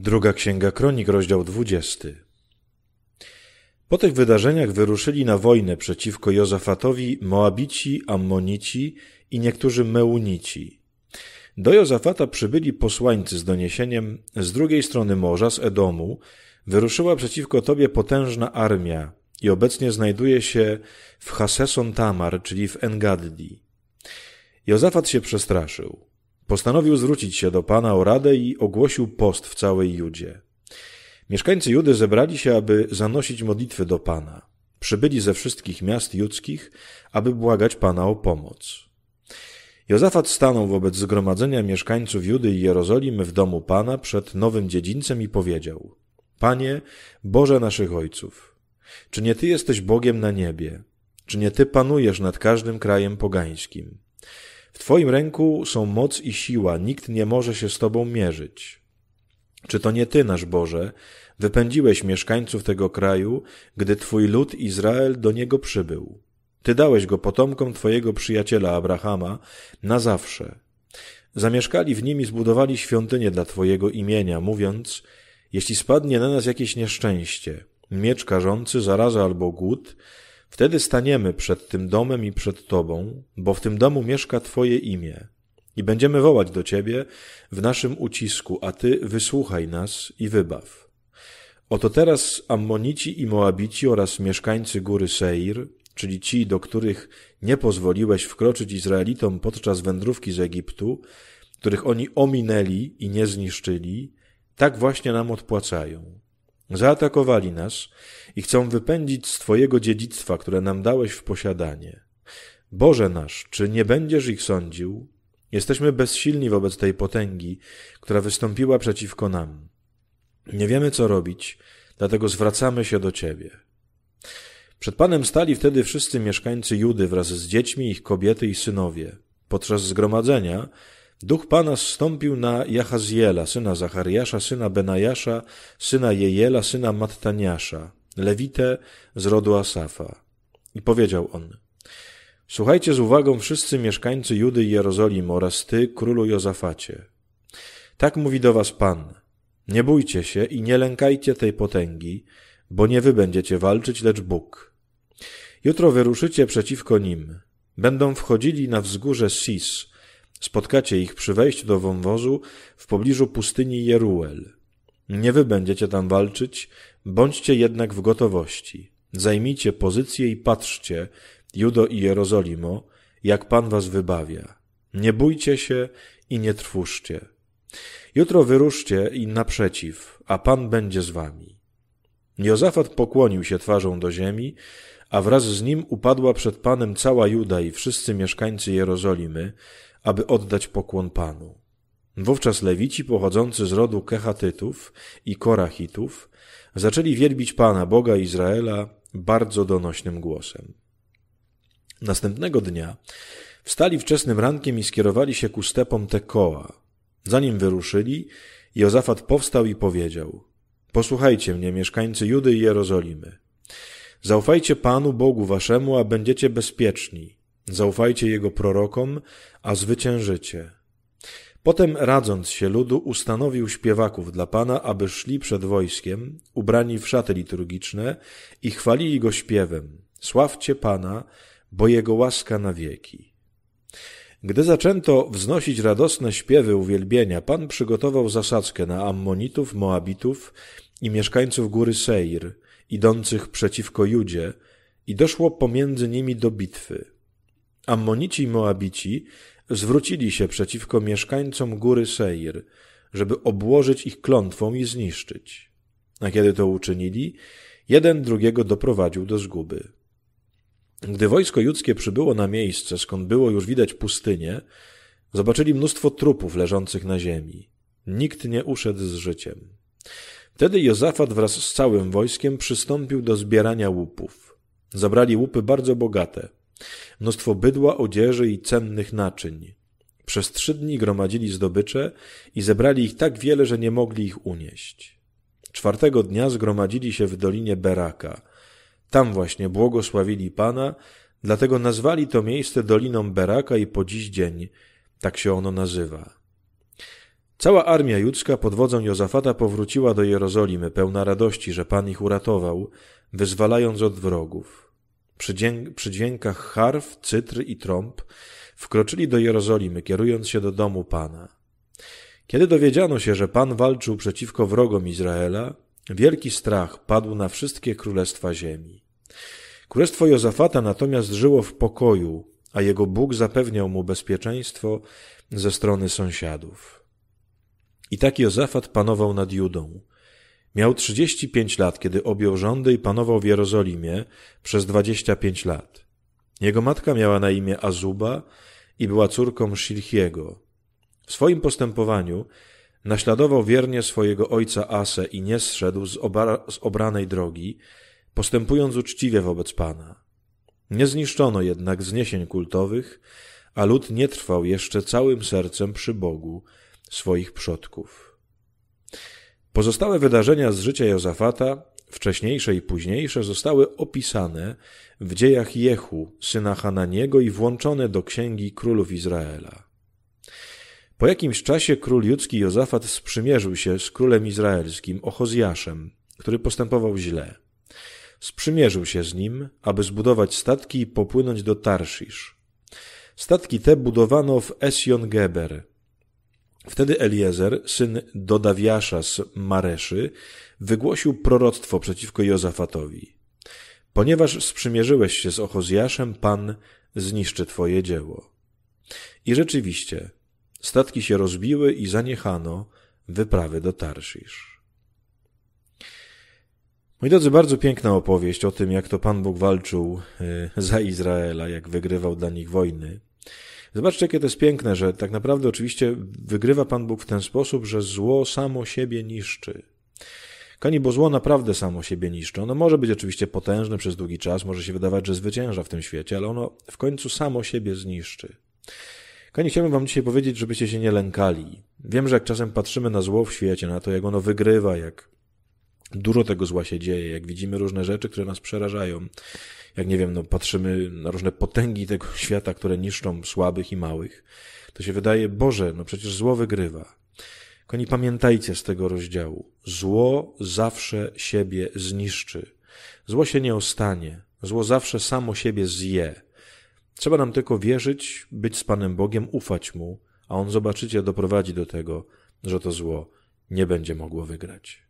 Druga Księga Kronik, rozdział 20. Po tych wydarzeniach wyruszyli na wojnę przeciwko Jozafatowi Moabici, Ammonici i niektórzy Meunici. Do Jozafata przybyli posłańcy z doniesieniem: z drugiej strony morza, z Edomu, wyruszyła przeciwko tobie potężna armia i obecnie znajduje się w Haseson Tamar, czyli w Engaddi. Jozafat się przestraszył. Postanowił zwrócić się do Pana o radę i ogłosił post w całej Judzie. Mieszkańcy Judy zebrali się, aby zanosić modlitwy do Pana. Przybyli ze wszystkich miast judzkich, aby błagać Pana o pomoc. Jozafat stanął wobec zgromadzenia mieszkańców Judy i Jerozolimy w domu Pana przed nowym dziedzińcem i powiedział: Panie, Boże naszych ojców, czy nie Ty jesteś Bogiem na niebie? Czy nie Ty panujesz nad każdym krajem pogańskim? W Twoim ręku są moc i siła, nikt nie może się z Tobą mierzyć. Czy to nie Ty, nasz Boże, wypędziłeś mieszkańców tego kraju, gdy Twój lud Izrael do niego przybył? Ty dałeś go potomkom Twojego przyjaciela Abrahama na zawsze. Zamieszkali w nim i zbudowali świątynię dla Twojego imienia, mówiąc: jeśli spadnie na nas jakieś nieszczęście, miecz karzący, zaraza albo głód, wtedy staniemy przed tym domem i przed Tobą, bo w tym domu mieszka Twoje imię. I będziemy wołać do Ciebie w naszym ucisku, a Ty wysłuchaj nas i wybaw. Oto teraz Ammonici i Moabici oraz mieszkańcy góry Seir, czyli ci, do których nie pozwoliłeś wkroczyć Izraelitom podczas wędrówki z Egiptu, których oni ominęli i nie zniszczyli, tak właśnie nam odpłacają. Zaatakowali nas i chcą wypędzić z Twojego dziedzictwa, które nam dałeś w posiadanie. Boże nasz, czy nie będziesz ich sądził? Jesteśmy bezsilni wobec tej potęgi, która wystąpiła przeciwko nam. Nie wiemy, co robić, dlatego zwracamy się do Ciebie. Przed Panem stali wtedy wszyscy mieszkańcy Judy wraz z dziećmi, ich kobiety i synowie. Podczas zgromadzenia Duch Pana zstąpił na Jahaziela, syna Zachariasza, syna Benajasza, syna Jejela, syna Mattaniasza, lewitę z rodu Asafa. I powiedział on: słuchajcie z uwagą wszyscy mieszkańcy Judy i Jerozolimy oraz Ty, królu Jozafacie. Tak mówi do was Pan: nie bójcie się i nie lękajcie tej potęgi, bo nie wy będziecie walczyć, lecz Bóg. Jutro wyruszycie przeciwko nim. Będą wchodzili na wzgórze Sis. Spotkacie ich przy wejściu do wąwozu w pobliżu pustyni Jeruel. Nie wy będziecie tam walczyć, bądźcie jednak w gotowości. Zajmijcie pozycję i patrzcie, Judo i Jerozolimo, jak Pan was wybawia. Nie bójcie się i nie trwóżcie. Jutro wyruszcie im naprzeciw, a Pan będzie z wami. Jozafat pokłonił się twarzą do ziemi, a wraz z nim upadła przed Panem cała Juda i wszyscy mieszkańcy Jerozolimy, aby oddać pokłon Panu. Wówczas Lewici pochodzący z rodu Kehatytów i Korachitów zaczęli wielbić Pana, Boga Izraela, bardzo donośnym głosem. Następnego dnia wstali wczesnym rankiem i skierowali się ku stepom Tekoa. Zanim wyruszyli, Jozafat powstał i powiedział: posłuchajcie mnie, mieszkańcy Judy i Jerozolimy. Zaufajcie Panu, Bogu waszemu, a będziecie bezpieczni. Zaufajcie Jego prorokom, a zwyciężycie. Potem, radząc się ludu, ustanowił śpiewaków dla Pana, aby szli przed wojskiem, ubrani w szaty liturgiczne i chwalili Go śpiewem: sławcie Pana, bo Jego łaska na wieki. Gdy zaczęto wznosić radosne śpiewy uwielbienia, Pan przygotował zasadzkę na Ammonitów, Moabitów i mieszkańców góry Seir, idących przeciwko Judzie, i doszło pomiędzy nimi do bitwy. Ammonici i Moabici zwrócili się przeciwko mieszkańcom góry Seir, żeby obłożyć ich klątwą i zniszczyć. A kiedy to uczynili, jeden drugiego doprowadził do zguby. Gdy wojsko judzkie przybyło na miejsce, skąd było już widać pustynię, zobaczyli mnóstwo trupów leżących na ziemi. Nikt nie uszedł z życiem. Wtedy Jozafat wraz z całym wojskiem przystąpił do zbierania łupów. Zabrali łupy bardzo bogate, mnóstwo bydła, odzieży i cennych naczyń. Przez 3 dni gromadzili zdobycze i zebrali ich tak wiele, że nie mogli ich unieść. 4. dnia zgromadzili się w dolinie Beraka. Tam właśnie błogosławili Pana, dlatego nazwali to miejsce Doliną Beraka i po dziś dzień tak się ono nazywa. Cała armia judzka pod wodzą Jozafata powróciła do Jerozolimy, pełna radości, że Pan ich uratował, wyzwalając od wrogów. Przy dźwiękach harf, cytr i trąb wkroczyli do Jerozolimy, kierując się do domu Pana. Kiedy dowiedziano się, że Pan walczył przeciwko wrogom Izraela, wielki strach padł na wszystkie królestwa ziemi. Królestwo Jozafata natomiast żyło w pokoju, a jego Bóg zapewniał mu bezpieczeństwo ze strony sąsiadów. I tak Jozafat panował nad Judą. Miał 35 lat, kiedy objął rządy i panował w Jerozolimie przez 25 lat. Jego matka miała na imię Azuba i była córką Szilchiego. W swoim postępowaniu naśladował wiernie swojego ojca Asę i nie zszedł z obranej drogi, postępując uczciwie wobec Pana. Nie zniszczono jednak wzniesień kultowych, a lud nie trwał jeszcze całym sercem przy Bogu swoich przodków. Pozostałe wydarzenia z życia Jozafata, wcześniejsze i późniejsze, zostały opisane w dziejach Jehu, syna Hananiego i włączone do księgi królów Izraela. Po jakimś czasie król judzki Jozafat sprzymierzył się z królem izraelskim Ochozjaszem, który postępował źle. Sprzymierzył się z nim, aby zbudować statki i popłynąć do Tarszisz. Statki te budowano w Esjon-Geber. Wtedy Eliezer, syn Dodawiasza z Mareszy, wygłosił proroctwo przeciwko Jozafatowi. Ponieważ sprzymierzyłeś się z Ochozjaszem, Pan zniszczy twoje dzieło. I rzeczywiście, statki się rozbiły i zaniechano wyprawy do Tarszisz. Moi drodzy, bardzo piękna opowieść o tym, jak to Pan Bóg walczył za Izraela, jak wygrywał dla nich wojny. Zobaczcie, jakie to jest piękne, że tak naprawdę oczywiście wygrywa Pan Bóg w ten sposób, że zło samo siebie niszczy. Kochani, bo zło naprawdę samo siebie niszczy. Ono może być oczywiście potężne przez długi czas, może się wydawać, że zwycięża w tym świecie, ale ono w końcu samo siebie zniszczy. Kochani, chciałbym wam dzisiaj powiedzieć, żebyście się nie lękali. Wiem, że jak czasem patrzymy na zło w świecie, na to, jak ono wygrywa, jak dużo tego zła się dzieje, jak widzimy różne rzeczy, które nas przerażają, jak nie wiem, patrzymy na różne potęgi tego świata, które niszczą słabych i małych, to się wydaje, Boże, przecież zło wygrywa. Kochani, pamiętajcie z tego rozdziału. Zło zawsze siebie zniszczy. Zło się nie ostanie. Zło zawsze samo siebie zje. Trzeba nam tylko wierzyć, być z Panem Bogiem, ufać Mu, a On, zobaczycie, doprowadzi do tego, że to zło nie będzie mogło wygrać.